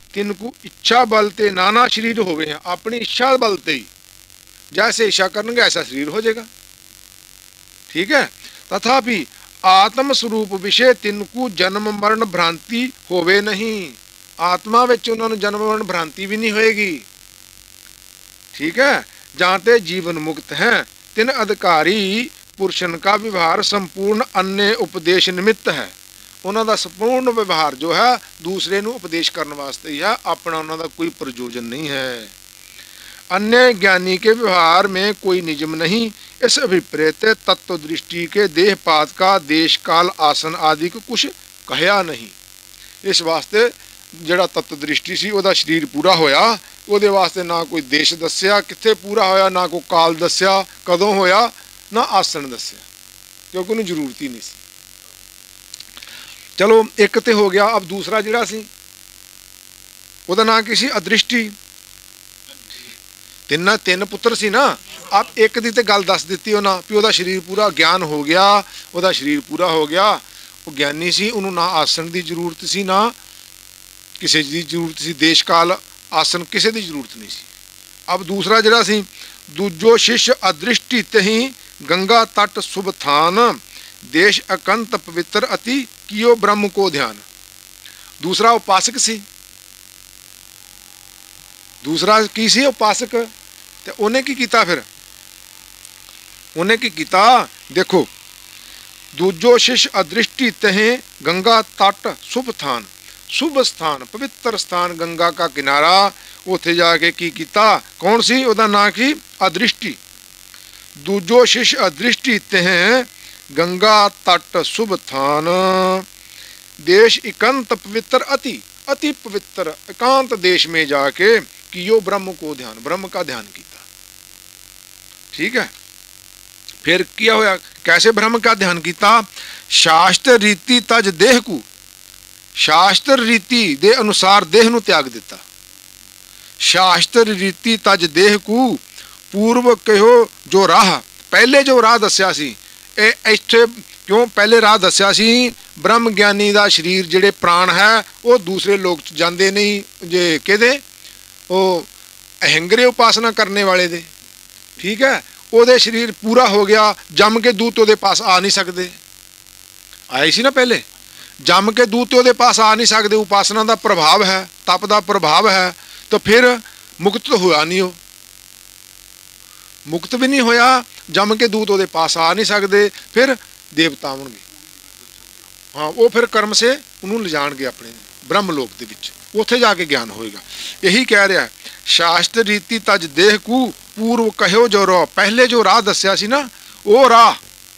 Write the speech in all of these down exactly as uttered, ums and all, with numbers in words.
तिनको इच्छा बल ते नाना शरीर होवे हैं। अपनी इच्छा बल ते ही जैसे इच्छा करेंगे ऐसा शरीर हो जाएगा। ठीक है। तथापि आत्म स्वरूप विषय तिनको जन्म मरण भ्रांति होवे नहीं। आत्मा विच उन्होंने जन्म मरण भ्रांति भी नहीं होएगी। ठीक है। जाते जीवन मुक्त हैं तिन अधिकारी पुरुषन का व्यवहार संपूर्ण अन्य उपदेश निमित्त है। उन्हों का संपूर्ण व्यवहार जो है दूसरे नू उपदेश करने वास्ते ही है, अपना उन्हों का कोई प्रयोजन नहीं है। अन्य ज्ञानी के व्यवहार में कोई नियम नहीं। इस अभिप्रेत तत्व दृष्टि के देहपात का देश काल आसन आदि को कुछ कहया नहीं। इस वास्ते जड़ा तत्व दृष्टि सी उहदा शरीर पूरा होया, उहदे वास्ते ना कोई देश दस्या कित्थे पूरा होया, ना कोई काल दस्या कदों होया, ना आसन दस्या, क्योंकि उन्हें जरूरत ही नहीं सी। चलो एक तो हो गया। अब दूसरा जिहड़ा सी उहदा नाम की सी अदृष्टि। तिना तीन पुत्र सी ना। अब एक दी ते गल दस दित्ती उन्हां भी उहदा शरीर पूरा ज्ञान हो गया, उहदा शरीर पूरा हो गया, वो ज्ञानी सी, उन्होंने ना आसन की जरूरत सी ना किसी की जरूरत सी, देश काल आसन किसी की जरूरत नहीं सी। अब दूसरा जिहड़ा सी दूजो शिष्य अदृष्टि तही गंगा तट शुभ थान देश अकंत पवित्र अति कियो ब्रह्म को ध्यान। दूसरा उपासक सी। दूसरा की सी उपासक। ते उन्हें की कीता फिर उन्हें की कीता देखो, दूजो शिष्य अदृष्टि तहे गंगा तट शुभ थान, शुभ स्थान पवित्र स्थान गंगा का किनारा, उत्थे जाके की कीता। कौन सी उहदा नाम की अदृष्टि। दूजो शिष्य अदृष्टि तहे गंगा तट शुभ थान देश एकांत पवित्र अति अति पवित्र एकांत देश में जाके कियो ब्रह्म को ध्यान, ब्रह्म का ध्यान किया। ठीक है। फिर क्या होया, कैसे ब्रह्म का ध्यान किया। शास्त्र रीति तज देह को, शास्त्र रीति दे अनुसार देह नू त्याग दिता। शास्त्र रीति तज देह को पूर्व कहो जो राह, पहले जो राह दस्या सी इत्थे क्यों पहले राह दस्या सी, ब्रह्म ज्ञानी का शरीर जिहड़े प्राण है वो दूसरे लोग जाते नहीं, जे किहदे वो अहंगरे उपासना करने वाले दे। ठीक है। ਉਹਦੇ शरीर पूरा हो गया, जम के दूत ਉਹਦੇ पास आ नहीं सकते। आए सी ना पहले, जम के दूत ਉਹਦੇ पास आ नहीं सकते, उपासना का प्रभाव है, तप का प्रभाव है, तो फिर मुक्त तो होया नहीं, हो मुक्त भी नहीं होया, जम के दूत ਉਹਦੇ पास आ नहीं सकते, फिर देवता आउणगे। हाँ, वो फिर कर्म से उन्होंने ले जाणगे अपने ब्रह्मलोक के विच, उत्थे जाके ज्ञान होएगा। यही कह रहा है, शास्त्र रीति तज देह को पूर्व कहो जो राह, पहले जो राह दस्या सी ना वो राह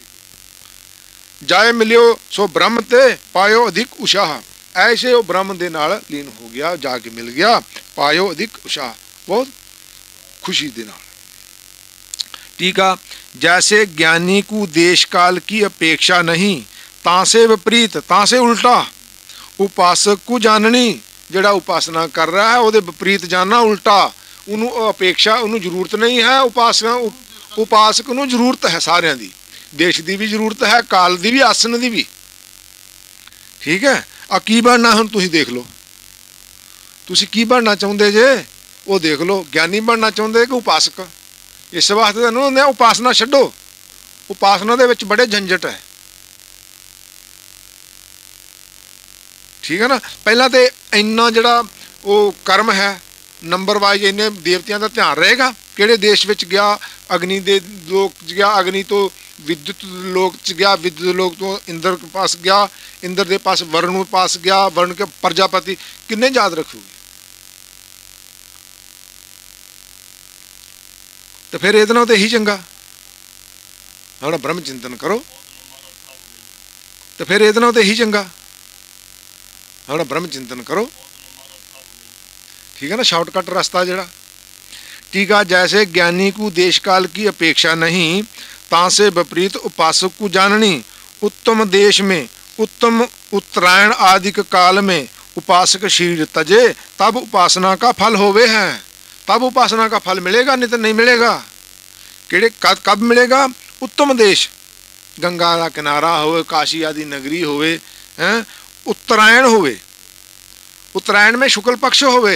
जाए मिलियो सो ब्रह्म ते पायो अधिक उत्साह, ऐसे वो ब्रह्म दे नाल लीन हो गया, जाके मिल गया, पायो अधिक उत्साह, बहुत खुशी दे नाल। ठीक है। जैसे ज्ञानी को देश काल की अपेक्षा नहीं, तासे विपरीत, तासे उल्टा उपासक को जाननी, जिहड़ा उपासना कर रहा है ਉਹਦੇ विपरीत जानना, उल्टा ਉਹਨੂੰ अपेक्षा ਉਹਨੂੰ जरूरत नहीं है। उपासना उपासक ਨੂੰ जरूरत है, सारिਆਂ ਦੀ, देश की भी जरूरत है, काल की भी, आसन की भी। ठीक है। आ की बनना ਹੁਣ ਤੁਸੀਂ देख लो, ਤੁਸੀਂ की बनना चाहते जे वो देख लो, ज्ञानी बनना चाहते कि उपासक। इस वास्ते ना उपासना छड्डो, उपासना दे विच बड़े झंझट है। ठीक है ना। पहला तो इन्ना जड़ा वो कर्म है नंबर वाइज इन्ने देवतियों का ध्यान रहेगा, किहड़े देश में गया, अग्नि दे लोक च गया, अग्नि तो विद्युत लोक च गया, विद्युत लोक तो इंद्र के पास गया, इंद्र के पास वरुण के पास गया, वरुण के प्रजापति, किन्ने याद रखोगे। तो फिर ये तो यही चंगा हम ब्रह्म चिंतन करो, तो फिर ये तो यही चंगा हम ब्रह्म चिंतन करो। ठीक है ना, शॉर्टकट रास्ता जड़ा। ठीक है। जैसे ज्ञानी को देश काल की अपेक्षा नहीं, तासे विपरीत उपासक को जाननी, उत्तम देश में उत्तम उत्तरायण आदि काल में उपासक शरीर तजे, तब उपासना का फल होवे है, तब उपासना का फल मिलेगा, नहीं तो नहीं मिलेगा। किहड़े कब मिलेगा। उत्तम देश, गंगा का किनारा होवे, काशी आदि नगरी होवे, हैं, उत्तरायण होवे, उत्तरायण में शुक्ल पक्ष होवे,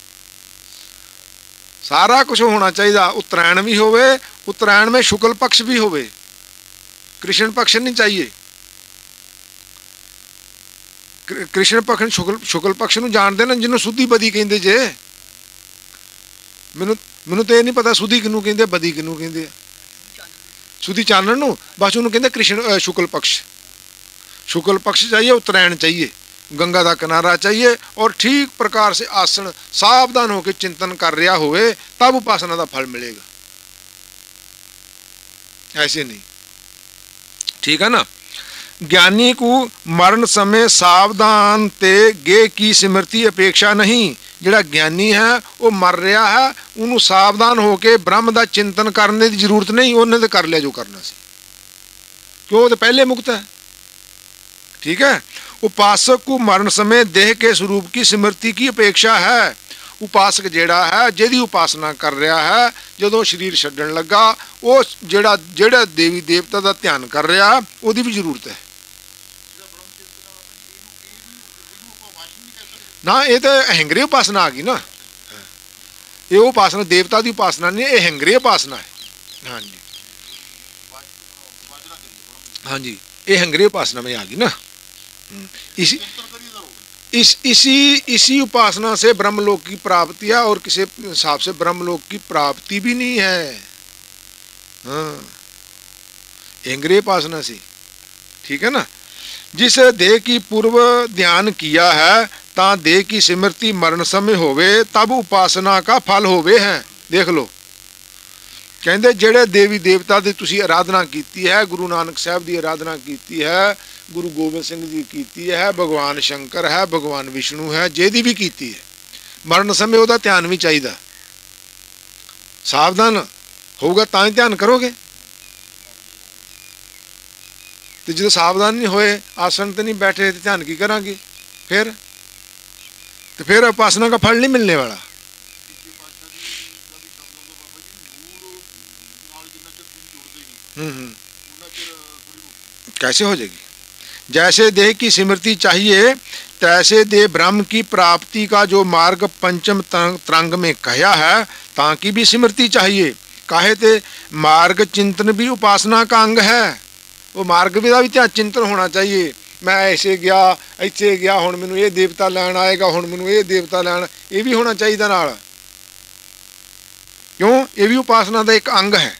सारा कुछ होना चाहिए। उत्तरायण भी होवे, उत्तरायण में शुक्ल पक्ष भी होवे, कृष्ण पक्ष नहीं चाहिए। कृष्ण पक्ष शुक्ल शुक्ल पक्ष नूं जानदे ना, जिन्हों सुधी बदी कहंदे जे। मैनू मैनू तो यह नहीं पता सुधी किनू कहंदे, बदी किनू कहंदे। सुधी चानण नूं बस उन्होंने कहंदे कृष्ण शुक्ल पक्ष। शुक्ल पक्ष चाहिए, उत्तरायण चाहिए, गंगा का किनारा चाहिए, और ठीक प्रकार से आसन सावधान होकर चिंतन कर रहा होवे, तब उपासना का फल मिलेगा, ऐसे नहीं। ठीक है ना। ज्ञानी को मरण समय सावधान ते गे की स्मृति अपेक्षा नहीं। जिहड़ा ज्ञानी है वो मर रहा है, उन्होंने सावधान होकर ब्रह्म का चिंतन करने की जरूरत नहीं, उन्हें तो कर लिया जो करना सी, क्यों, तो पहले मुक्त है। ठीक है। उपासक को मरण समय देह के स्वरूप की स्मृति की अपेक्षा है। उपासक जेड़ा है, जिहदी उपासना कर रहा है, जदों शरीर छड्डण लगा, वो जेड़ा जेड़ा देवी देवता का ध्यान कर रहा, उसकी भी जरूरत है ना। ये तो अहंग्री उपासना आ गई ना, ये उपासना देवता की उपासना नहीं, ये अहंग्री उपासना है। हाँ जी, हाँ जी, ये अहंग्री उपासना में आ गई ना। इसी इस इसी इसी उपासना से ब्रह्मलोक की प्राप्ति है, और किसी हिसाब से ब्रह्मलोक की प्राप्ति भी नहीं है। हाँ, अहंग्री उपासना से। ठीक है ना। जिस देह की पूर्व ध्यान किया है, ता देह की स्मृति मरण समय होवे, तब उपासना का फल होवे है। देख लो, कहते जेड़े देवी देवता की तुसी आराधना की है, गुरु नानक साहब की आराधना की है, गुरु गोबिंद सिंह जी की है, भगवान शंकर है, भगवान विष्णु है, जेदी भी की है, मरण समय वह ध्यान भी चाहिए। सावधान होगा तां ही ध्यान करोगे, तो जो सावधान नहीं होए, आसन तो नहीं बैठे, तो ध्यान की करांगे फिर, तो फिर उपासना का फल नहीं मिलने वाला। हम्म कैसे हो जाएगी। जैसे देह की स्मृति चाहिए, तैसे देह ब्रह्म की प्राप्ति का जो मार्ग पंचम तरंग में कहा है, ताकि भी स्मृति चाहिए। काहे ते मार्ग चिंतन भी उपासना का अंग है। वो मार्ग भी भी ध्यान चिंतन होना चाहिए। मैं ऐसे गया, ऐसे गया, हुण मैनूं ये देवता लैण आएगा, हुण मैनूं ये देवता लैण, ये भी होना चाहिए नाल। क्यों, ये भी उपासना का एक अंग है।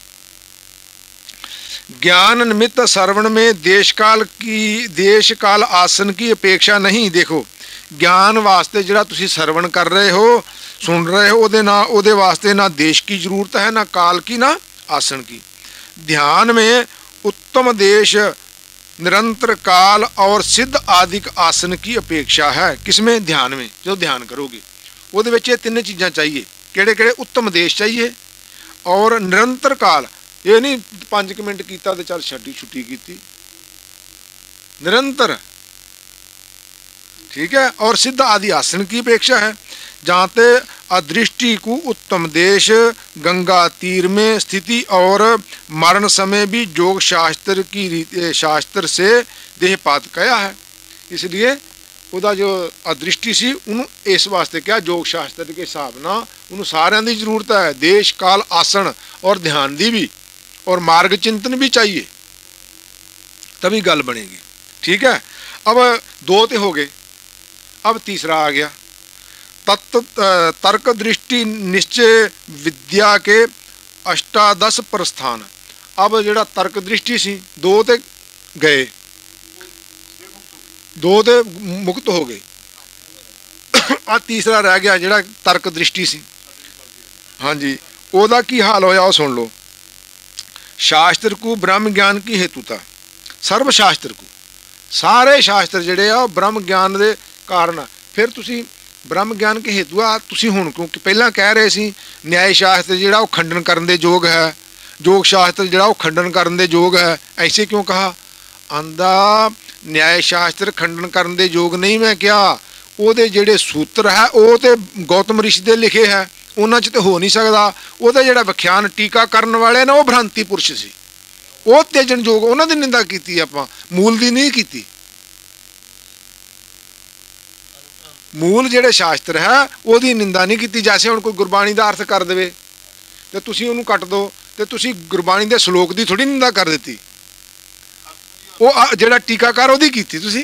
ज्ञान निमित्त श्रवण में देश काल की देश काल आसन की अपेक्षा नहीं। देखो, ज्ञान वास्ते जिहड़ा तुसीं श्रवण कर रहे हो, सुन रहे हो, उहदे ना उहदे वास्ते ना देश की जरूरत है, ना काल की, ना आसन की। ध्यान में उत्तम देश, निरंतर काल और सिद्ध आदिक आसन की अपेक्षा है। किसमें, ध्यान में। जो ध्यान करोगे उहदे विच ये तीन चीज़ां चाहिए। किहड़े किहड़े, उत्तम देश चाहिए, और निरंतर काल, ये नहीं पाँच क मिनट कीता ते चल छड्डी छुट्टी की, निरंतर। ठीक है। और सिद्ध आदि आसन की अपेक्षा है। जाते अदृष्टि को उत्तम देश, गंगा तीर में स्थिति, और मरण समय भी योग शास्त्र की रीति शास्त्र से देहपात कया है। इसलिए उदा जो अदृष्टि सी, उन्होंने इस वास्ते क्या, योग शास्त्र के हिसाब ना उन्होंने सारिਆਂ की जरूरत है। देश काल आसन और ध्यान की भी, और मार्ग चिंतन भी चाहिए, तभी गल बनेगी। ठीक है। अब दो तो हो गए, अब तीसरा आ गया, तत्व तर्क दृष्टि निश्चय विद्या के अष्टादश प्रस्थान। अब जिहड़ा तर्क दृष्टि सी, दो तो गए, दो तो मुक्त हो गए, आ तीसरा रह गया जिहड़ा तर्क दृष्टि सी। हाँ जी, ओदा की हाल होया वो सुन लो। शास्त्र को ब्रह्म ज्ञान की हेतुता, सर्व शास्त्र को, सारे शास्त्र जिहड़े आ ब्रह्म ज्ञान के कारण। फिर तुसी ब्रह्म ज्ञान के हेतु आ, तुसी हुण क्योंकि पहला कह रहे सी न्याय शास्त्र जिहड़ा वो खंडन करन दे योग है, योग शास्त्र जिहड़ा वो खंडन करन दे योग है। ऐसे क्यों कहा, आंदा न्याय शास्त्र खंडन करन दे योग नहीं, मैं क्या ਉਹਦੇ ਜਿਹੜੇ सूत्र है वो तो गौतम ऋषि दे लिखे है, उन्हां च तो हो नहीं सकता। ਉਹਦਾ ਜਿਹੜਾ ਵਿਖਿਆਨ ਟੀਕਾ ਕਰਨ ਵਾਲੇ ਨੇ ਉਹ ਭ੍ਰਾਂਤੀ ਪੁਰਸ਼ ਸੀ, ਉਹ ਤੇਜਣ ਯੋਗ, ਉਹਨਾਂ ਦੀ ਨਿੰਦਾ ਕੀਤੀ, ਆਪਾਂ ਮੂਲ ਦੀ ਨਹੀਂ ਕੀਤੀ। मूल ਜਿਹੜੇ शास्त्र है ਉਹਦੀ ਨਿੰਦਾ नहीं की। जैसे ਹੁਣ कोई गुरबाणी ਦਾ अर्थ कर देवे ਤੇ ਤੁਸੀਂ ਉਹਨੂੰ ਕੱਟ ਦੋ ਤੇ ਤੁਸੀਂ ਗੁਰਬਾਣੀ ਦੇ ਸ਼ਲੋਕ ਦੀ ਥੋੜੀ ਨਿੰਦਾ ਕਰ ਦਿੱਤੀ। ਉਹ ਜਿਹੜਾ ਟੀਕਾਕਾਰ ਉਹਦੀ ਕੀਤੀ ਤੁਸੀਂ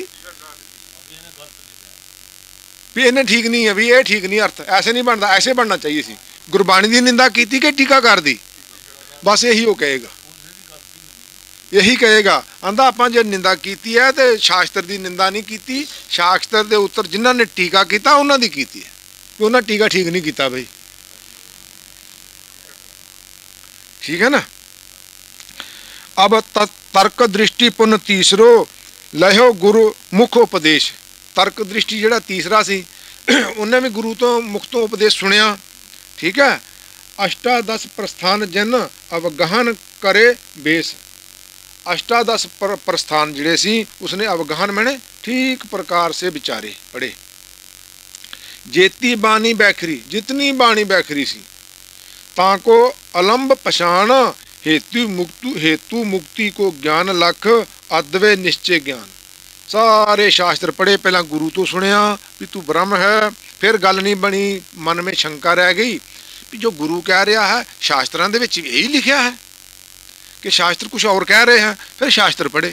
ਵੀ ਇਹਨੇ ਠੀਕ नहीं है, भी ये ठीक नहीं अर्थ ऐसे नहीं बनता, ऐसे बनना चाहिए सी। गुरबाणी की निंदा की कि टीकाकार दी, बस यही वो कहेगा, यही कहेगा। आंदा आपां जे निंदा की है तो शास्त्र की निंदा नहीं की, शास्त्र के उत्तर जिन्होंने टीका किया उन्होंने की है, उन्होंने टीका ठीक नहीं किया भाई। ठीक है ना। अब तर्क दृष्टि पुन तीसरो लहो गुरु मुख उपदेश। तर्क दृष्टि जिहड़ा तीसरा सी उन्हें भी गुरु तो मुख तो उपदेश सुनिया। ठीक है। अष्टादश प्रस्थान जन अवगाहन करे बेस। अष्टादश पर प्रस्थान जिहड़े सी उसने अवगाहन मैंने ठीक प्रकार से विचारे पढ़े। जेती बाणी बैखरी, जितनी बाणी बैखरी सी ताको अलंब पछाण हेतु मुक्तु हेतु मुक्ति को ज्ञान लख अद्वै निश्चय ज्ञान। सारे शास्त्र पढ़े, पहला गुरु तो सुनिया भी तू ब्रह्म है, फिर गल नहीं बनी, मन में शंका रह गई भी जो गुरु कह रहा है शास्त्रां दे विच यही लिखा है कि शास्त्र कुछ और कह रहे हैं। फिर शास्त्र पढ़े,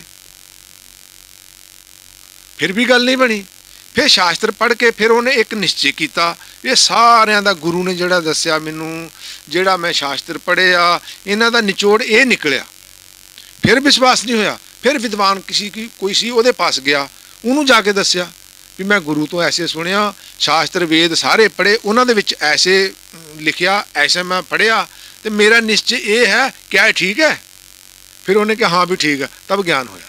फिर भी गल नहीं बनी। फिर शास्त्र पढ़ के फिर उन्हें एक निश्चय किया, ये सारियां दा गुरु ने जिहड़ा दस्सिया मैनू, जिहड़ा मैं शास्त्र पढ़े आ, इन्हां दा निचोड़ ये निकलिया। फिर विश्वास नहीं होया, फिर विद्वान किसी की कोई सी उहदे पास गया, उन्होंने जाके दस्सिया भी मैं गुरु तो ऐसे सुनिया, शास्त्र वेद सारे पढ़े, उन्हां दे विच ऐसे लिखिया, ऐसे मैं पढ़िया, तो मेरा निश्चय ये है, क्या ठीक है? फिर उन्हें कहा हाँ भी ठीक है, तब ज्ञान होया।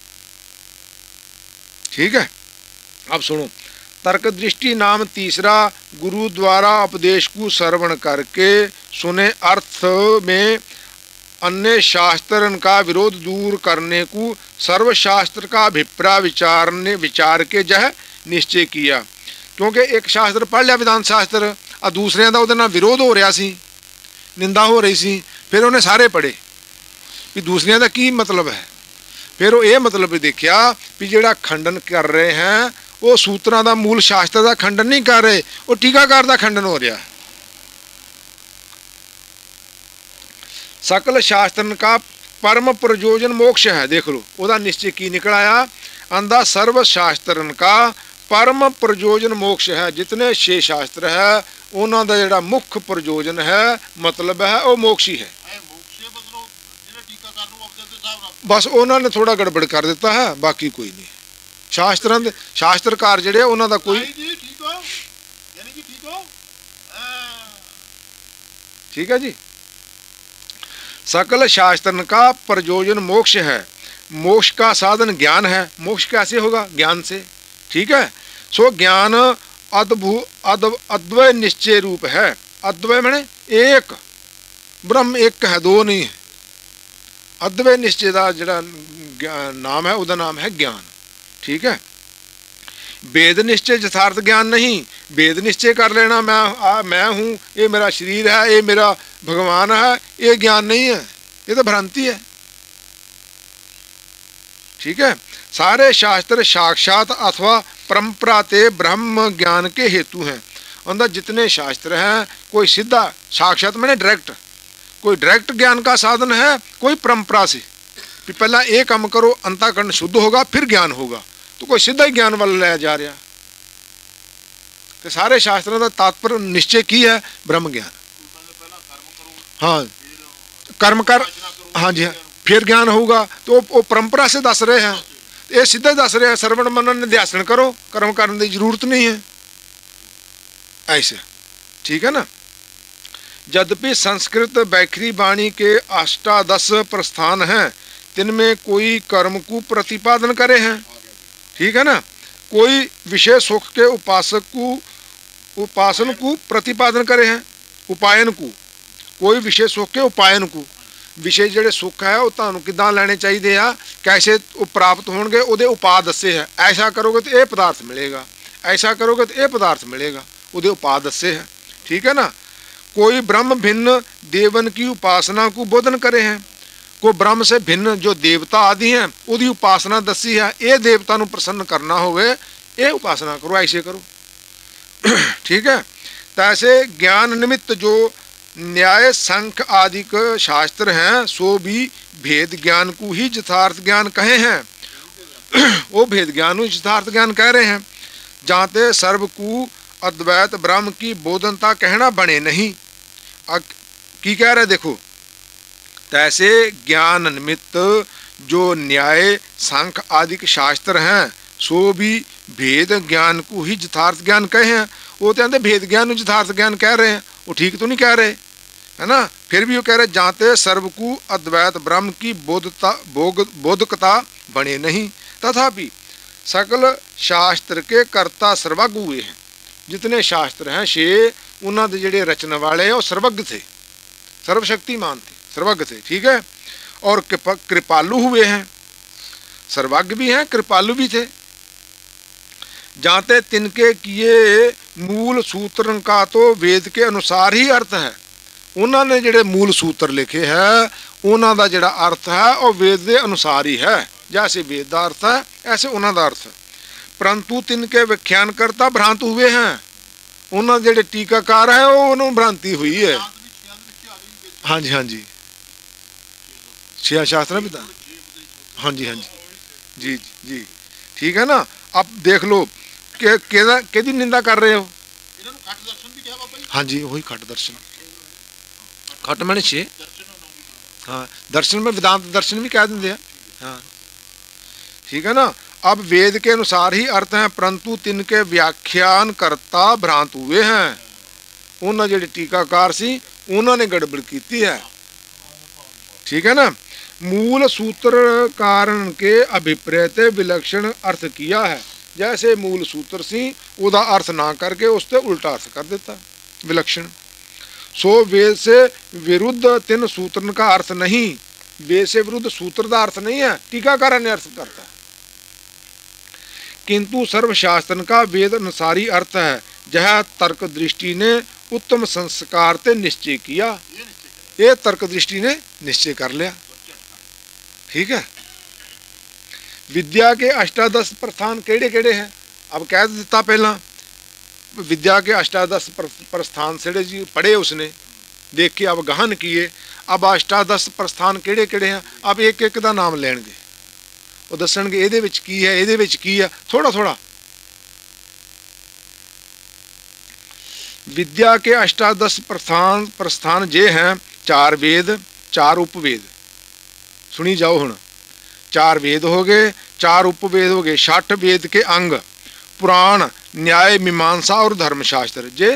ठीक है। अब सुनो, तर्क दृष्टि नाम तीसरा गुरु द्वारा उपदेश को श्रवण करके सुने अर्थ में अन्य शास्त्रन का विरोध दूर करने को सर्वशास्त्र का अभिप्राय विचारने विचार के जह निश्चय किया। क्योंकि एक शास्त्र पढ़ लिया विधान शास्त्र, और दूसरे का उहदे नाल विरोध हो रहा सी, निंदा हो रही सी, फिर उन्हें सारे पढ़े भी दूसरिया का की मतलब है। फिर वो ये मतलब भी देखा भी जिहड़ा खंडन कर रहे हैं वो सूत्रां दा मूल शास्त्र का खंडन नहीं कर रहे, वो टीकाकार का खंडन हो रहा है। सकल शास्त्रन का परम प्रयोजन मोक्ष है। देख लो वह निश्चय की निकल आया, आंदा सर्व शास्त्रन का परम प्रयोजन मोक्ष है। जितने छे शास्त्र है उन्हों का जिहड़ा मुख्य प्रयोजन है, मतलब है वो मोक्ष ही है। बस उन्होंने थोड़ा गड़बड़ कर दिता है, बाकी कोई नहीं। शास्त्रां दे शास्त्रकार जिहड़े उन्हों का कोई ठीक है जी। सकल शास्त्रन का प्रयोजन मोक्ष है, मोक्ष का साधन ज्ञान है। मोक्ष कैसे होगा? ज्ञान से। ठीक है। सो ज्ञान अद्भु अद अद्वय निश्चय रूप है। अद्वय माने एक, ब्रह्म एक है, दो नहीं है। अद्वय निश्चय का जिहड़ा नाम है उसका नाम है ज्ञान। ठीक है। वेद निश्चय यथार्थ ज्ञान नहीं। वेद निश्चय कर लेना मैं आ, मैं हूँ, ये मेरा शरीर है, ये मेरा भगवान है, ये ज्ञान नहीं है, ये तो भ्रांति है। ठीक है। सारे शास्त्र साक्षात अथवा परंपरा ते ब्रह्म ज्ञान के हेतु हैं। अंदर जितने शास्त्र हैं कोई सीधा साक्षात मैंने डायरेक्ट, कोई डायरेक्ट ज्ञान का साधन है, कोई परंपरा से कि पहला ये काम करो अंतःकरण शुद्ध होगा फिर ज्ञान होगा, तो कोई सीधा ही ज्ञान वाल लाया जा रहा। तो सारे शास्त्रों का तात्पर्य निश्चय की है ब्रह्म ज्ञान। हाँ, कर्म कर, हाँ जी हाँ, फिर ज्ञान होगा। तो वो परंपरा से दस रहे हैं, ये सीधा दस रहे हैं श्रवण मनन निध्यासन करो, कर्म करने की जरूरत नहीं है ऐसे। ठीक है ना। यद्यपि संस्कृत बैखरी वाणी के अष्टादश प्रस्थान हैं, तिनमें कोई कर्म को प्रतिपादन करे हैं। ठीक है ना। कोई विषय सुख के उपासक को उपासन को प्रतिपादन करे हैं, उपायन को। कोई विषय सुख के उपायन को, विषय जिहड़े सुख है वो तुहानूं किदां लैणे चाहिए आ, कैसे वो प्राप्त होणगे, उहदे उपाय दस्से है। ऐसा करोगे तो ये पदार्थ मिलेगा, ऐसा करोगे तो ये पदार्थ मिलेगा, उहदे उपाय दस्से है। ठीक है ना। कोई ब्रह्म भिन्न देवन की उपासना को बोधन करे हैं, को ब्रह्म से भिन्न जो देवता आदि हैं उदी उपासना दसी है। ये देवता नूं प्रसन्न करना होवे, ये उपासना करो, ऐसे करो। ठीक है। तैसे ज्ञान निमित्त जो न्याय संख्य आदि के शास्त्र हैं सो भी भेद ज्ञान को ही यथार्थ ज्ञान कहे हैं। वो भेद ज्ञान यथार्थ ज्ञान कह रहे हैं। जाते सर्व को अद्वैत ब्रह्म की बोधनता कहना बने नहीं। की कह रहे देखो, तैसे ज्ञान निमित्त जो न्याय सांख्य आदि के शास्त्र हैं सो भी भेद ज्ञान को ही यथार्थ ज्ञान कहे हैं। वो तो कहते भेद ज्ञान यथार्थ ज्ञान कह रहे हैं, वो ठीक तो नहीं कह रहे, है ना। फिर भी वो कह रहे जाते सर्व को अद्वैत ब्रह्म की बोधता बोध बोधकता बने नहीं। तथापि सकल शास्त्र के कर्ता सर्वज्ञ हुए हैं। जितने शास्त्र हैं से उन्होंने जेडे रचने वाले हैं वो सर्वज्ञ थे, सर्वशक्तिमान थे, सर्वज्ञ थे, ठीक है। और कृपालु हुए हैं, सर्वज्ञ भी हैं कृपालु भी थे। जाते तिनके किए मूल सूत्र का तो वेद के अनुसार ही अर्थ है। उन्होंने जेडे मूल सूत्र लिखे है उन्हों का जेड़ा अर्थ है और वेद के अनुसार ही है। जैसे वेद का अर्थ है ऐसे उन्हों का अर्थ है। परंतु तिनके व्याख्यान करता भ्रांत हुए हैं। उन्होंने जेडे टीकाकार है वो उन्होंने भ्रांति हुई है। हाँ जी हाँ जी छिया शास्त्र भी था। हाँ जी हाँ जी जी जी ठीक है ना। अब देख लो के केदी निंदा कर रहे हो। हाँ जी वही खट दर्शन, खट मैंने छे, हाँ दर्शन में वेदांत दर्शन भी कह देंगे। हाँ ठीक है ना। अब वेद के अनुसार ही अर्थ हैं परंतु तिनके व्याख्यान करता भ्रांत हुए हैं। उन्होंने जेडे टीकाकार सी उन्होंने गड़बड़ की है, ठीक है ना। मूल सूत्र कारण के अभिप्रेत विलक्षण अर्थ किया है। जैसे मूल सूत्र सी उदा अर्थ ना करके उससे उल्टा अर्थ कर देता विलक्षण। सो वेद से विरुद्ध तीन सूत्र का अर्थ नहीं, वेद से विरुद्ध सूत्र का अर्थ नहीं है, टीकाकार ने अर्थ करता है। किंतु सर्वशास्त्र का वेद अनुसारी अर्थ है। जह तर्क दृष्टि ने उत्तम संस्कार ते निश्चय किया। ये तर्क दृष्टि ने निश्चय कर लिया, ठीक है। विद्या के अष्टादश प्रस्थान केड़े केड़े हैं अब कह दिता। पहला विद्या के अष्टादश प्रस्थान सेड़े जी पढ़े उसने, देख के अब गहन किए। अब अष्टादश प्रस्थान केड़े केड़े हैं अब एक एक का नाम लेंगे, वो दसणगे ਇਹਦੇ ਵਿੱਚ ਕੀ है ਇਹਦੇ ਵਿੱਚ ਕੀ है थोड़ा थोड़ा। विद्या के अष्टादश प्रस्थान प्रस्थान जे हैं चार वेद चार उपवेद। सुनी जाओ हुण, चार वेद हो गए, चार उपवेद हो गए, छठ वेद के अंग पुराण न्याय मीमांसा और धर्मशास्त्र जे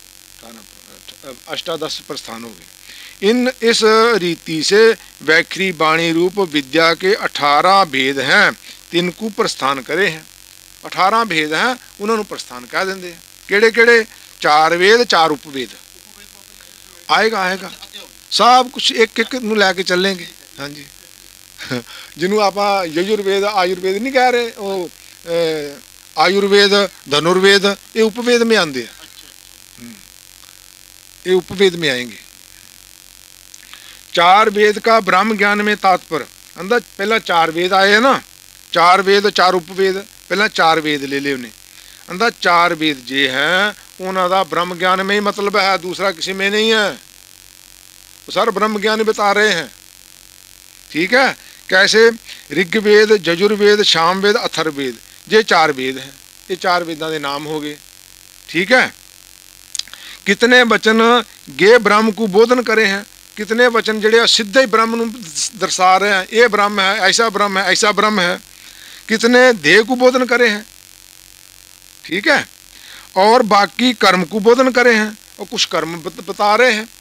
अष्टादश प्रस्थान हो गए। इन इस रीति से वैखरी वाणी रूप विद्या के अठारह भेद हैं तिनको प्रस्थान करे हैं। अठारह भेद हैं उन्होंने प्रस्थान कह देंगे हैं। केड़े केड़े चार वेद चार उपवेद आएगा आएगा सब कुछ एक एक नूं लैके चलेंगे। हाँ जी जिन्हों आप यजुर्वेद आयुर्वेद नहीं कह रहे, वो आयुर्वेद धनुर्वेद ये उपवेद में आते हैं, ये उपवेद में आएंगे। चार वेद का ब्रह्म ज्ञान में तात्पर्य अंदर पहला चार वेद आए हैं ना, चार वेद चार उपवेद, पहला चार वेद ले ले उन्हें अंदर चार वेद जे हैं उन्होंने ब्रह्म ज्ञान में ही मतलब है, दूसरा किसी में नहीं है। वो सारा ब्रह्म ज्ञान बता रहे हैं, ठीक है। कैसे ऋग्वेद यजुर्वेद सामवेद अथर्ववेद ये चार वेद हैं, ये चार वेदां के नाम हो गए, ठीक है। कितने वचन गे ब्रह्म को बोधन करे हैं, कितने वचन जड़े सीधे ही ब्रह्म नूं दर्शा रहे हैं, ये ब्रह्म है ऐसा ब्रह्म है ऐसा ब्रह्म है। कितने देह को बोधन करे हैं, ठीक है। और बाकी कर्म को बोधन करे हैं और कुछ कर्म बता रहे हैं।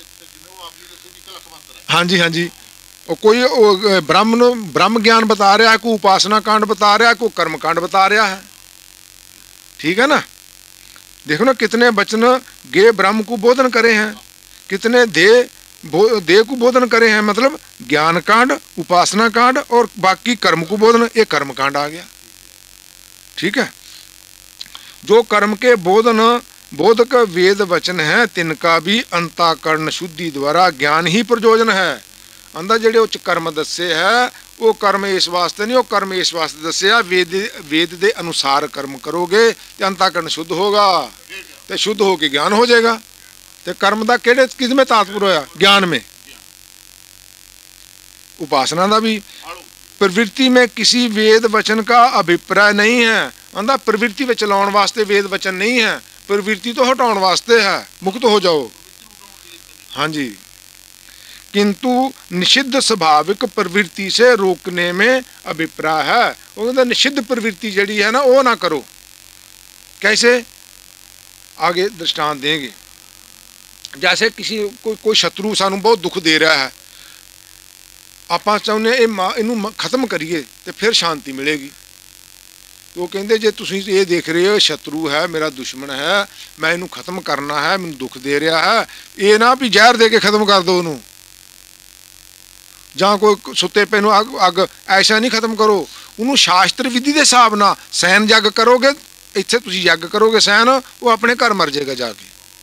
हाँ जी हाँ जी और कोई ब्रह्म ब्रह्म ज्ञान बता रहा है, कोई उपासना कांड बता रहा है, कोई कर्म कांड बता रहा है, ठीक है ना। देखो ना कितने वचन गे ब्रह्म को बोधन करे हैं, कितने देह देह को बोधन करे हैं, मतलब ज्ञान कांड उपासना कांड और बाकी कर्म को बोधन, ये कर्म कांड आ गया, ठीक है। जो कर्म के बोधन बोधक वेद वचन है तिनका भी अंतःकरण शुद्धि द्वारा ज्ञान ही प्रयोजन है। अंदर जेडे उच्च कर्म दसे है वो कर्म इस वास्ते नहीं, वो कर्म इस वास्ते दसिया वेद वेद के अनुसार कर्म करोगे तो अंतःकरण शुद्ध होगा, तो शुद्ध हो के ज्ञान हो जाएगा। तो कर्म का किहड़े किस में तात्पर्य होया? ज्ञान में। उपासना का भी प्रवृत्ति में किसी वेद वचन का अभिप्राय नहीं है। आंदा प्रवृत्ति में चलाउण वास्ते वेद वचन नहीं है, प्रवृत्ति तो हटाउण वास्ते है, मुक्त हो जाओ। हाँ जी। किंतु निषिद्ध स्वाभाविक प्रवृत्ति से रोकने में अभिप्राय है। वो कहता निषिद्ध प्रवृत्ति जड़ी है ना, वो ना करो। कैसे? आगे दृष्टांत देंगे। जैसे किसी कोई कोई शत्रु सानू बहुत दुख दे रहा है, आप चाहते इनू खत्म करिए तो फिर शांति मिलेगी। तो कहते जे तुसीं ये देख रहे हो शत्रु है, मेरा दुश्मन है, मैं इनू खत्म करना है, मैनू दुख दे रहा है, ये ना भी जहर दे के खत्म कर दो उन्होंने, ਜਾਂ कोई सुते पे नू अग अग ऐसा नहीं खत्म करो। उन्होंने शास्त्र विधि के हिसाब ना सैन जग करोगे, इत्थे तुसीं जग करोगे सैन, वो अपने घर मर जाएगा जाके।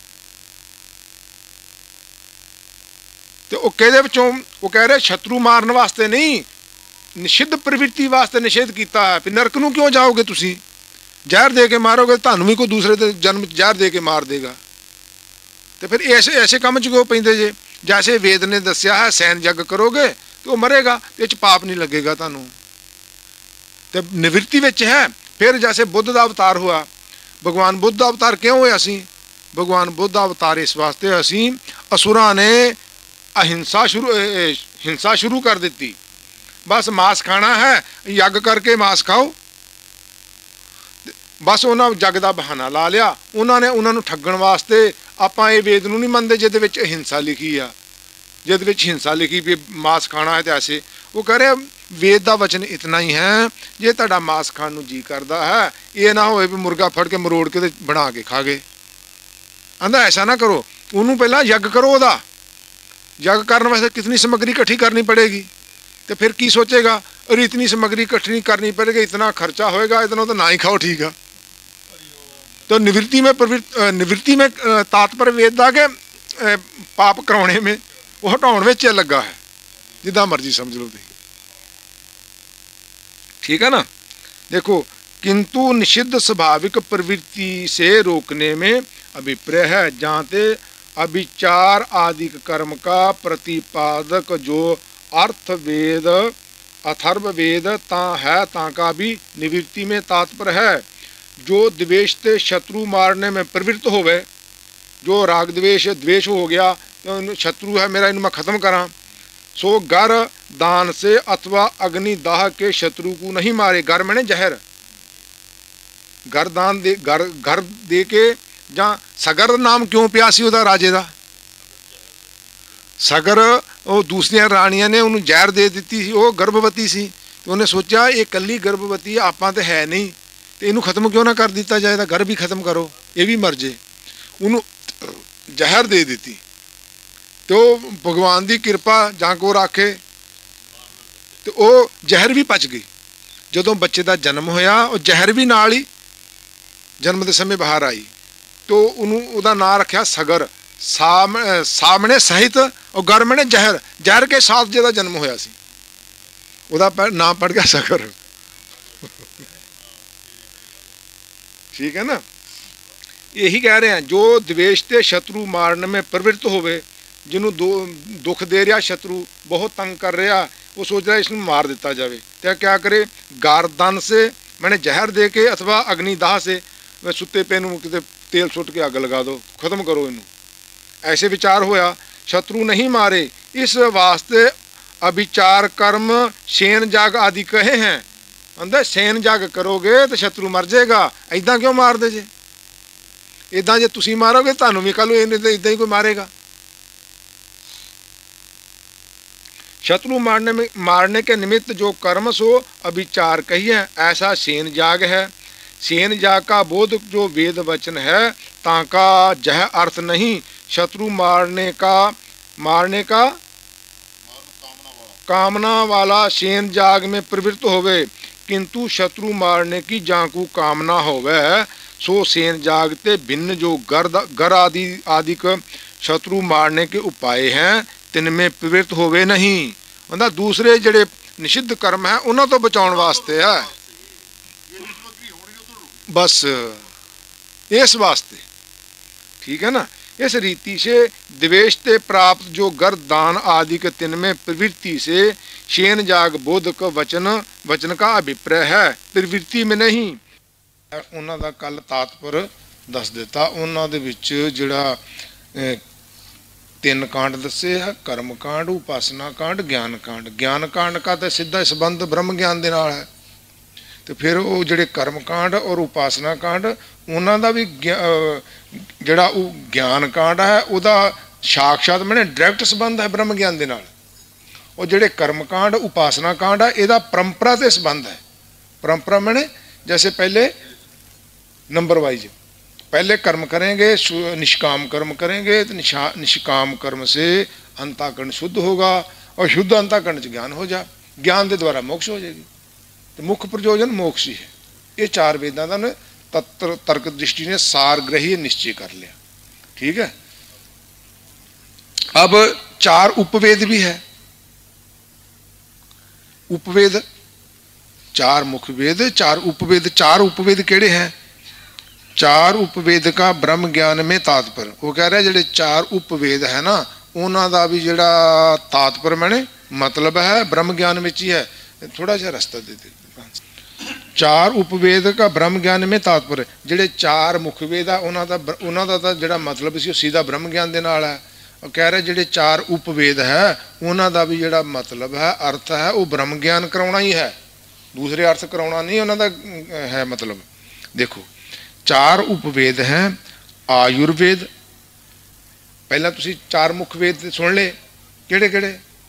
तो वो कहदे विचों वो कह रहे शत्रु मारन वास्ते नहीं, निषिद्ध प्रवृत्ति वास्ते निषेध किया है। फिर नरक नूं क्यों जाओगे तुसीं? जहर दे के मारोगे, तुहानूं भी कोई दूसरे दे जन्म जहर दे के मार देगा। तो फिर ऐसे ऐसे काम च क्यों पैंदे जे? जैसे वेद ने दसिया है सैन जग करोगे तो वो मरेगा, इस पाप नहीं लगेगा तुहानूं। तो निवृत्ति विच है। फिर जैसे बुद्ध का अवतार हुआ, भगवान बुद्ध का अवतार क्यों होया सी? भगवान बुद्ध का अवतार इस वास्ते असी असुरां ने अहिंसा शुरू हिंसा शुरू कर दी। बस मांस खाना है, यज्ञ करके मांस खाओ। बस उन्होंने जग का बहाना ला लिया। उन्होंने उन्होंने ठगण वास्ते आपां ये वेद नूं नहीं मनते जिहदे विच हिंसा लिखी आ, जिहदे विच हिंसा लिखी भी मांस खाना है। तो ऐसे वो कह रहे वेद का वचन इतना ही है, जे तुहाडा मांस खाण नूं जी करदा है, ये ना होए भी मुर्गा फड़ के मरोड़ के ते बना के खा गए। आंदा ऐसा ना करो, उन्होंने पहला यज्ञ करो। उहदा यज्ञ करने वास्ते कितनी सामग्री इकट्ठी करनी पड़ेगी। तो फिर की सोचेगा, और इतनी सामग्री इकट्ठी करनी पड़ेगी, इतना खर्चा होएगा, इतना तो ना ही खाओ, ठीक है। तो निवृत्ति में प्रवृत्ति निवृत्ति में तात्पर्य वेद दा के पाप कराने में, वो हटाउण विच लगा है, जिदा मर्जी समझ लो। ठीक है ना। देखो, किंतु निषिद्ध स्वाभाविक प्रवृत्ति से रोकने में अभिप्राय है, जहाँ ते अभिचार आदि कर्म का प्रतिपादक जो अर्थ वेद अथर्व वेद ता है, ता का भी निवृत्ति में तात्पर्य है। जो द्वेष ते शत्रु मारने में प्रवृत्त होवे, जो राग द्वेष द्वेष हो गया, तो शत्रु है मेरा, इन मैं खत्म करा, सो गर दान से अथवा अग्नि दाह के शत्रु को नहीं मारे। गर मैंने जहर, गर दान दे घर घर दे के, जहाँ सगर नाम क्यों पिया सी उहदा राजे दा? सगर वो दूसरिया राणियां ने उन्होंने जहर दे दी सी, वो गर्भवती सी। तो उन्हें सोचा ये कली गर्भवती आपां तो है नहीं, तो इनू खत्म क्यों ना कर दिता जाए, तो घर भी खत्म करो, ये भी मर जाए। उन्होंने जहर दे दी। तो भगवान की कृपा जहाँ को रखे, तो वो जहर भी पच गई। जदों बच्चे का जन्म होया, और जहर भी नाल ही जन्म के समय बाहर आई, तो उन्होंने उहदा नाम रखा सगर, साम सामने सहित, और गर मैंने जहर, जहर के साथ जिहदा जन्म होया सी, उहदा नाम पड़ गया सगर। ठीक है ना। यही कह रहे हैं, जो द्वेष ते शत्रु मारने में प्रवृत्त होवे, जिन्हों दो दुख दे रहा शत्रु, बहुत तंग कर रहा, वो सोच रहा इसमें मार दिता जाए, तो क्या करे, गारदान से मैंने जहर दे के अथवा अग्निदाह से सुते पे नूं किते तेल सुट के अग लगा दो, खत्म करो इनू। ऐसे विचार होया, शत्रु नहीं मारे, इस वास्ते अभिचार कर्म सेन जाग आदि कहे हैं। अंदर सेन जाग करोगे तो शत्रु मर जाएगा, इदा क्यों मार दे जे? इदा जे तुसी मारोगे तुहानू भी कल इदा ही कोई मारेगा। शत्रु मारने में मारने के निमित्त जो कर्म सो अभिचार कही है, ऐसा सेन जाग है। सेन जाग का बोध जो वेद वचन है, ताका जह अर्थ नहीं, शत्रु मारने का मारने का कामना वाला सेन जाग में प्रवृत्त होवे, किंतु शत्रु मारने की जाकू कामना होवे, सो सेन जागते भिन्न जो गर गर आदि आदि शत्रु मारने के उपाय हैं, तिनमें प्रवृत्त होवे नहीं। मतलब दूसरे जड़े निषिद्ध कर्म है उन्हां तो बचाउण वास्ते है, बस इस वास्ते। ठीक है ना। इस रीति से द्वेष ते प्राप्त जो गर्द दान आदि के तिन में प्रवृत्ति से शेन जाग बोधक वचन वचन का अभिप्राय है, प्रवृत्ति में नहीं। उन्हां दा कल तात्पर दस दिता। उन्हां दे विच जिहड़ा तीन कांड दसे है, कर्म कांड, उपासना कांड, ज्ञान कांड। ज्ञान कांड का तो सीधा संबंध ब्रह्म ज्ञान दे नाल है, तो फिर वो जिहड़े कर्म कांड और उपासना कांड उन्हां दा भी जिहड़ा ज्ञान कांड है उहदा साक्षात मैंने डायरैक्ट संबंध है ब्रह्म ज्ञान दे नाल। और जिहड़े कर्म कांड उपासना कांड है इहदा परंपरा ते संबंध है। परंपरा मैंने जैसे पहले नंबर वाइज पहले कर्म करेंगे, निष्काम कर्म करेंगे तो निशा निष्काम कर्म से अंतःकरण शुद्ध होगा और शुद्ध अंतःकरण से ज्ञान हो जा, ज्ञान के द्वारा मोक्ष हो जाएगी। तो मुख्य प्रयोजन मोक्ष ही है। ये चार वेदां का तत्व तर्क दृष्टि ने सारग्रही निश्चय कर लिया। ठीक है। अब चार उपवेद भी है। उपवेद चार मुख्य वेद, चार उपवेद। चार उपवेद केड़े हैं? चार उपवेद का ब्रह्म ज्ञान में तात्पर्य। वो कह रहे जिहड़े चार उपवेद है ना उन्हां दा भी जिहड़ा तात्पर्य मैंने मतलब है ब्रह्म ज्ञान में ही है। थोड़ा सा रास्ता दे दे। चार उपवेद का ब्रह्म ज्ञान में तात्पर्य। जिहड़े चार मुख वेद है उन्हां दा उन्हां दा जिहड़ा मतलब सी सीधा ब्रह्म ज्ञान दे नाल है। और कह रहे जिहड़े चार उपवेद है उन्हां दा भी जिहड़ा मतलब है अर्थ है वो ब्रह्म ज्ञान कराउणा ही है, दूसरे अर्थ कराउणा नहीं उन्हां दा है मतलब। देखो चार उपवेद हैं। आयुर्वेद पहला तुसी चार मुख वेद सुन ले केड़े केड़े?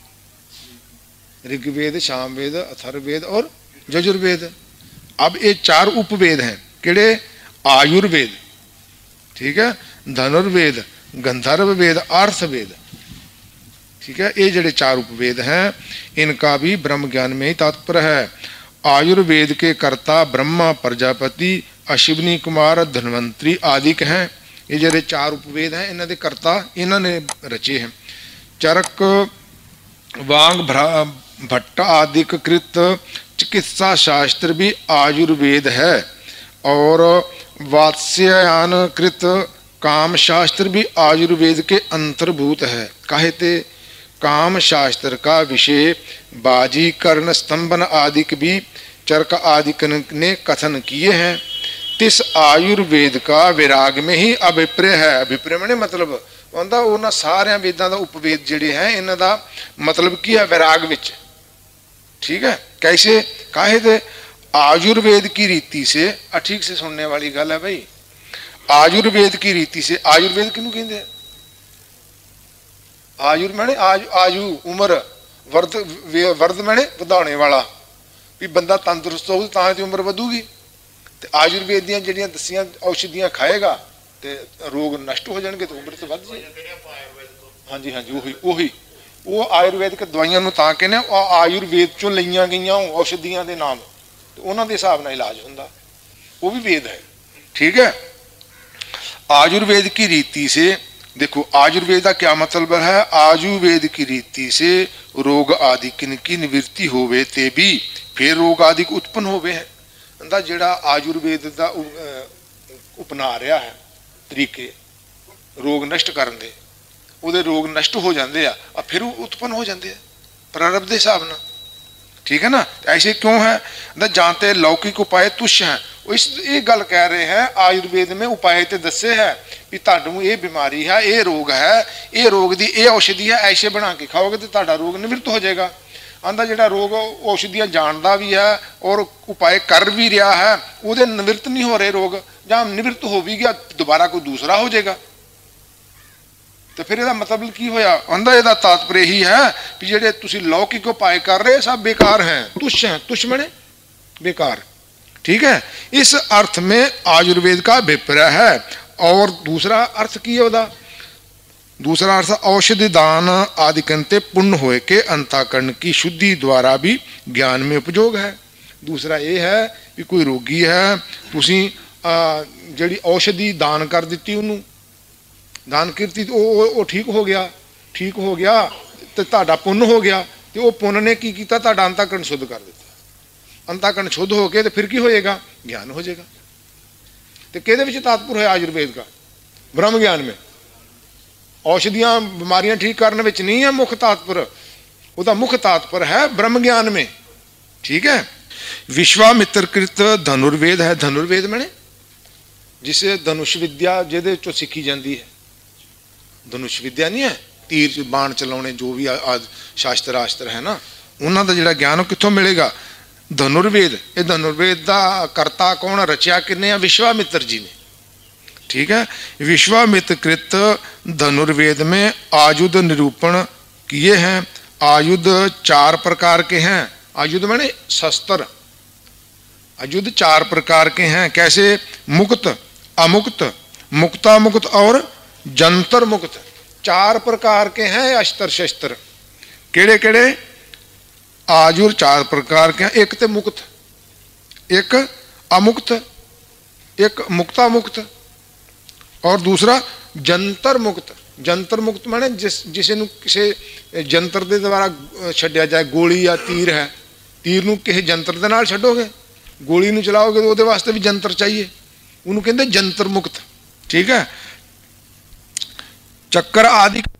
ऋग्वेद, सामवेद, अथर्ववेद और यजुर्वेद। अब ये चार उपवेद हैं केड़े? आयुर्वेद, ठीक है, धनुर्वेद, गंधर्व वेद, अर्थवेद। ठीक है। ये जड़े चार उपवेद हैं इनका भी ब्रह्म ज्ञान में ही तात्पर्य है। आयुर्वेद के कर्ता ब्रह्मा, प्रजापति, अश्विनी कुमार, धन्वंतरी आदि के हैं। ये जड़े चार उपवेद हैं इन्हों के कर्ता इन्होंने रचे हैं। चरक, वांग, भट्ट आदि कृत चिकित्सा शास्त्र भी आयुर्वेद है और वात्स्यायन कृत काम शास्त्र भी आयुर्वेद के अंतर्भूत है। कहते काम शास्त्र का विषय बाजी, कर्ण, स्तंभन आदि भी चरक आदि ने कथन किए हैं। तिस आयुर्वेद का विराग में ही अभिप्राय है। अभिप्राय मैंने मतलब होंदा उन्हां सारे वेदां दा उपवेद जिहड़े हैं इन्हां दा मतलब की है विराग विच। ठीक है। कैसे? काहे थे आयुर्वेद की रीति से, ठीक से सुनने वाली गल है भाई। आयुर्वेद की रीति से, आयुर्वेद किनू कहंदे? आयुर मैंने आयु, आयु उम्र, वर्ध वर्ध मैंने वधाने वाला भी बंदा तंदुरुस्त होगी तां दी उम्र वधूगी। ते आयुर्वेद दियां जिहड़ियां दसियां औषधियां खाएगा ते रोग नष्ट हो जाएंगे तो उम्र तो वध जाएगी। हाँ जी हाँ जी वही वही वो आयुर्वेदिक दवाइयां नूं तां कहने आयुर्वेद चों लईयां गईयां औषधियां दे नाम, तो उन्हां दे हिसाब नाल इलाज हुंदा, वो भी वेद है। ठीक है। आयुर्वेद की रीति से देखो आयुर्वेद का क्या मतलब है? आयुर्वेद की रीति से रोग आदि किनकी निवृत्ति होवे ते भी फिर रोग आदि उत्पन्न होवे है। अंदा जिहड़ा आयुर्वेद का अपना रहा है तरीके रोग नष्ट करन दे, उहदे रोग नष्ट हो जाते हैं फिर उत्पन्न हो जाते हैं प्रारब्ध के हिसाब नाल। ठीक है ना। ऐसे क्यों है? जानते लौकिक उपाय तुच्छ हैं। इस ये गल कह रहे हैं आयुर्वेद में उपाय तो दसे है भी तुहानू ये बीमारी है, ये रोग है, ये रोग की ये औषधि है, ऐसे बना के खाओगे तो तुहाडा रोग निवृत्त हो जाएगा। आंदा जिहड़ा रोग औषधियां जानता भी है और उपाय कर भी रहा है वो निवृत्त नहीं हो रहे रोग, जहाँ निवृत्त हो भी गया दोबारा कोई दूसरा हो जाएगा। तो फिर यदा मतलब की होया? आंदा यदा तात्पर्य ही है कि जिहड़े तुसीं लौकिक उपाय कर रहे सब बेकार हैं, तुच्छ हैं। तुच्छ माने बेकार। ठीक है। इस अर्थ में आयुर्वेद का अभिप्राय है। और दूसरा अर्थ की है? दूसरा अर्थ औषधि दान आदि करते पुण्य होए के अंतःकरण की शुद्धि द्वारा भी ज्ञान में उपयोग है। दूसरा ये है कि कोई रोगी है तुसीं जिहड़ी औषधि दान कर दी उन्होंने दान कीती तो वो ठीक हो गया, ठीक हो गया तो तुहाडा पुण्य हो गया। ਤੇ ਉਹ ਪੁੰਨ ਨੇ ਕੀ ਕੀਤਾ, ਤੁਹਾਡਾ ਅੰਤःਕਰਨ ਸ਼ੁੱਧ ਕਰ ਦਿੱਤਾ। ਅੰਤःਕਰਨ ਸ਼ੁੱਧ ਹੋ ਕੇ ਤੇ ਫਿਰ ਕੀ ਹੋਏਗਾ, ਗਿਆਨ ਹੋ ਜਾਏਗਾ। ਤੇ ਕਿਹਦੇ ਵਿੱਚ ਤਾਤਪੁਰ ਹੈ ਆਯੁर्वेद का, ब्रह्म ज्ञान में। औषधियां बीमारियां ठीक करने में नहीं है मुख तात्पर, उसका मुख तात्पर है ब्रह्म ज्ञान में। ठीक है। विश्वामित्र कृत धनुर्वेद है, धनुर्वेद मैंने जिसे धनुष विद्या जिहदे चों सीखी जाती है। धनुष विद्या नहीं है, तीर बाण चलाने जो भी आज शास्त्र रास्त्र है ना, उन्होंने जिहड़ा ज्ञान कित्थों मिलेगा, धनुर्वेद। ये धनुर्वेद का करता कौन, रचिया किन्ने आ, विश्वामित्र जी ने। ठीक है। विश्वामित्र कृत धनुर्वेद में आयुध निरूपण किए हैं। आयुध चार प्रकार के हैं। आयुध माने शस्त्र। आयुध चार प्रकार के हैं। कैसे, मुक्त, अमुक्त, मुक्तामुक्त और जंतर मुक्त। चार प्रकार के हैं अस्त्र शस्त्र। केड़े केड़े, आयुध चार प्रकार के हैं। एक तो मुक्त, एक अमुक्त, एक मुक्ता मुक्त और दूसरा जंतर मुक्त। जंतर मुक्त माने जिस जिसे किसी जंतर के द्वारा छड्या जाए, गोली या तीर है, तीर नूं किसी जंतर दे नाल छड्डोगे, गोली नूं चलाओगे तो उहदे वास्ते भी जंतर चाहिए, उन्होंने कहते जंतर मुक्त। ठीक है। चक्कर आदि